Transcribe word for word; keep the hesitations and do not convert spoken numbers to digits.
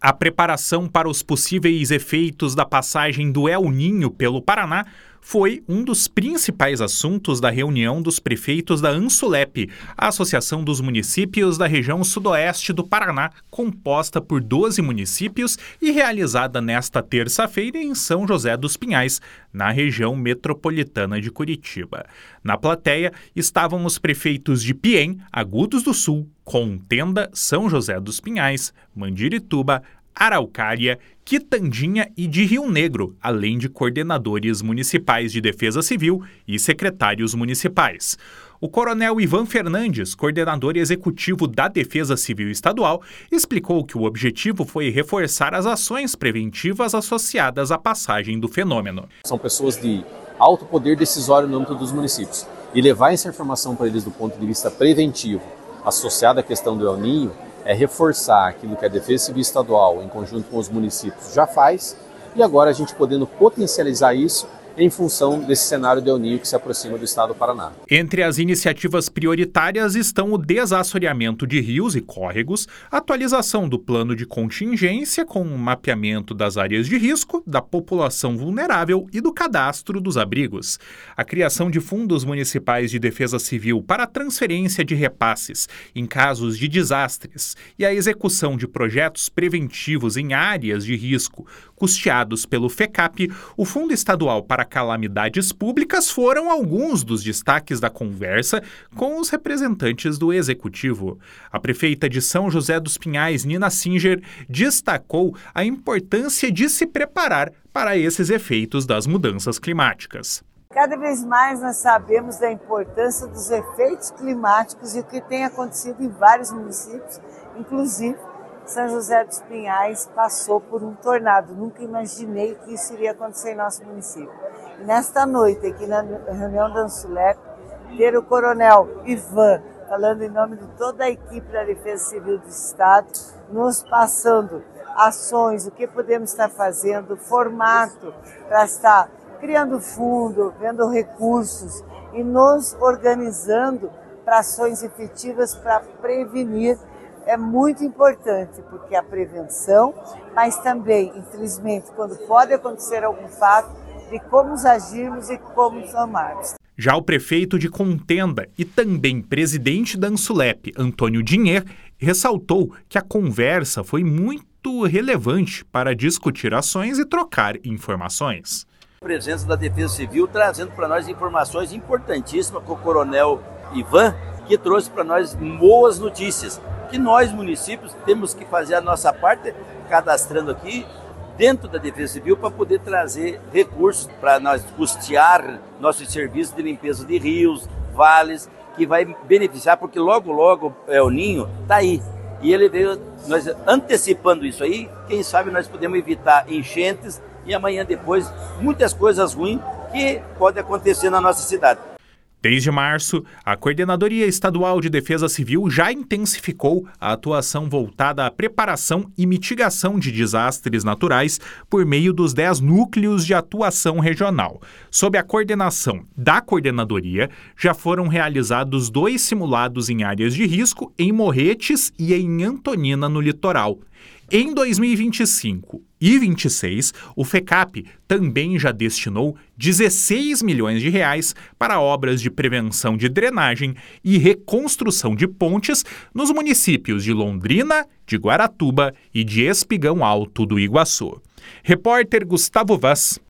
A preparação para os possíveis efeitos da passagem do El Niño pelo Paraná foi um dos principais assuntos da reunião dos prefeitos da ANSULEP, a Associação dos Municípios da Região Sudoeste do Paraná, composta por doze municípios e realizada nesta terça-feira em São José dos Pinhais, na região metropolitana de Curitiba. Na plateia estavam os prefeitos de Piém, Agudos do Sul, Contenda, São José dos Pinhais, Mandirituba, Araucária, Quitandinha e de Rio Negro, além de coordenadores municipais de defesa civil e secretários municipais. O coronel Ivan Fernandes, coordenador executivo da Defesa Civil Estadual, explicou que o objetivo foi reforçar as ações preventivas associadas à passagem do fenômeno. São pessoas de alto poder decisório no âmbito dos municípios e levar essa informação para eles do ponto de vista preventivo, associado à questão do El Niño, é reforçar aquilo que a Defesa Civil Estadual, em conjunto com os municípios, já faz, e agora a gente podendo potencializar isso em função desse cenário de El Niño que se aproxima do estado do Paraná. Entre as iniciativas prioritárias estão o desassoreamento de rios e córregos, a atualização do plano de contingência com o mapeamento das áreas de risco, da população vulnerável e do cadastro dos abrigos, a criação de fundos municipais de defesa civil para a transferência de repasses em casos de desastres e a execução de projetos preventivos em áreas de risco, custeados pelo FECAP, o Fundo Estadual para Calamidades Públicas, foram alguns dos destaques da conversa com os representantes do Executivo. A prefeita de São José dos Pinhais, Nina Singer, destacou a importância de se preparar para esses efeitos das mudanças climáticas. Cada vez mais nós sabemos da importância dos efeitos climáticos e o que tem acontecido em vários municípios, inclusive São José dos Pinhais passou por um tornado. Nunca imaginei que isso iria acontecer em nosso município. E nesta noite, aqui na reunião da ANSULEP, ter o coronel Ivan, falando em nome de toda a equipe da Defesa Civil do Estado, nos passando ações, o que podemos estar fazendo, formato para estar criando fundo, vendo recursos e nos organizando para ações efetivas para prevenir. É muito importante, porque a prevenção, mas também, infelizmente, quando pode acontecer algum fato, de como agirmos e como tomarmos. Já o prefeito de Contenda e também presidente da ANSULEP, Antônio Dinher, ressaltou que a conversa foi muito relevante para discutir ações e trocar informações. A presença da Defesa Civil trazendo para nós informações importantíssimas com o coronel Ivan, que trouxe para nós boas notícias. Que nós, municípios, temos que fazer a nossa parte, cadastrando aqui dentro da Defesa Civil para poder trazer recursos para nós custear nossos serviços de limpeza de rios, vales, que vai beneficiar, porque logo, logo é, o Ninho está aí. E ele veio, nós antecipando isso aí, quem sabe nós podemos evitar enchentes e amanhã depois muitas coisas ruins que podem acontecer na nossa cidade. Desde março, a Coordenadoria Estadual de Defesa Civil já intensificou a atuação voltada à preparação e mitigação de desastres naturais por meio dos dez núcleos de atuação regional. Sob a coordenação da Coordenadoria, já foram realizados dois simulados em áreas de risco em Morretes e em Antonina, no litoral. Em dois mil e vinte e cinco e vinte e seis, o FECAP também já destinou dezesseis milhões de reais para obras de prevenção de drenagem e reconstrução de pontes nos municípios de Londrina, de Guaratuba e de Espigão Alto do Iguaçu. Repórter Gustavo Vaz.